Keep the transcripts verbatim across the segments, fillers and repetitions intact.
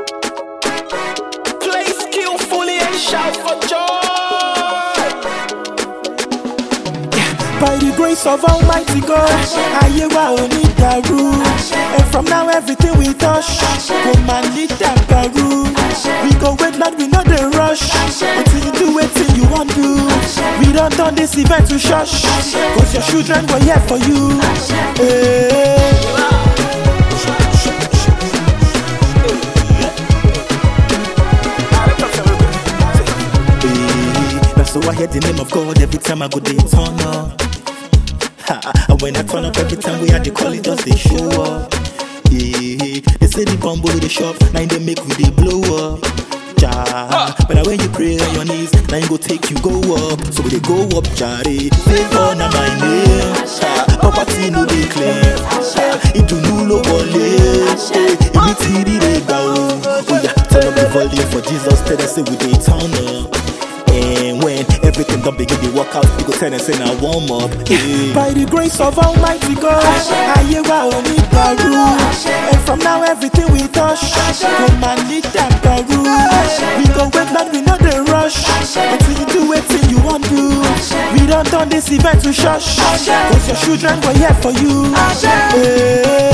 Play skillfully and shout for joy. By the grace of Almighty God, ayé wa ò ní dàrú. And from now everything we touch, kò máa ní dàgbàrú. We go wait like we no dey rush, until you do wetin you wan do. We don turn this event to church, cause your children were here for you. Hey. So I hear the name of God every time I go dey turn up. And when I turn up every time we had the call it just they show up. Yeah, they say the bumble in the shop, now they make we they blow up. Ja, but now when you pray on your knees, now you go take you go up. So we they go up, jare. Favor na my name. Property no they claim. It do no wale. Every T D they bow. Oh yeah, turn up the volume for Jesus. Tell us say we they turn up. And when everything done begin to work out, you go tell and say now warm up. Yeah. By the grace of Almighty God, ayé wa ò ní dàrú. And from now everything we touch, kò máa ní dàgbàrú. We go wait like we no dey rush, until you do wetin you wan do. We don turn this event to church, cause your children were here for you. Hey.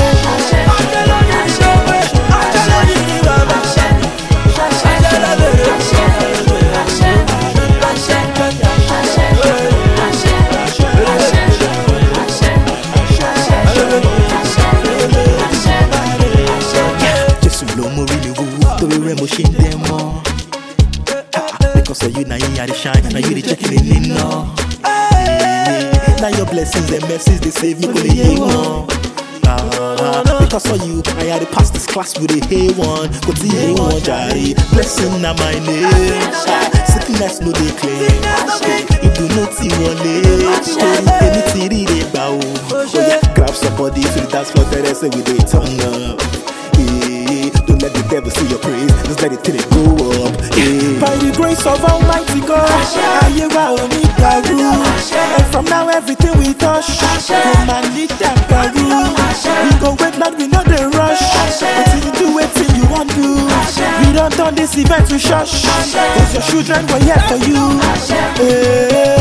Because of you, now you are the shine, now you the checking it in now. Now your blessings and mercies, they save me, go the A one. Uh, because of you, I had to pass this class with a A one. Go to A one, Jari. Blessing na my name. Sickness no they claim. If you know T one late, anything they bow. Oh yeah, grab somebody to the dance floor, tell them say we they turn up. Don't let the devil see your praise, just let it till it go up. Yeah. By the grace of Almighty God, ayé wa ò ní dàrú. And from now everything we touch, kò máa ní dàgbàrú. We go wait like we no dey rush, until you do wetin you wan do. We don turn this event to church, cause your children were here for you. Hey.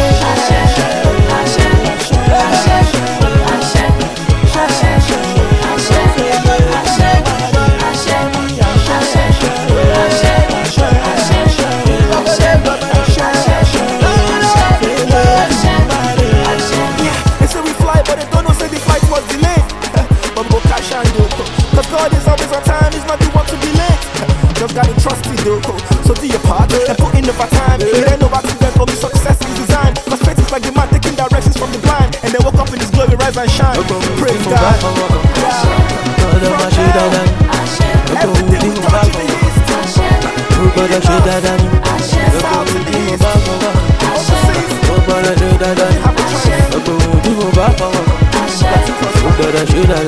Cause God is always on time, he's not the one to be late. Just gotta trust him though, so do your part and put in the time. It ain't no accident, only success is designed. Cause faith is like the man taking directions from the blind, and they woke up in his glory, rise and shine. Praise God. Everything we touch in the east. South to the east. Overseas. Have a choice.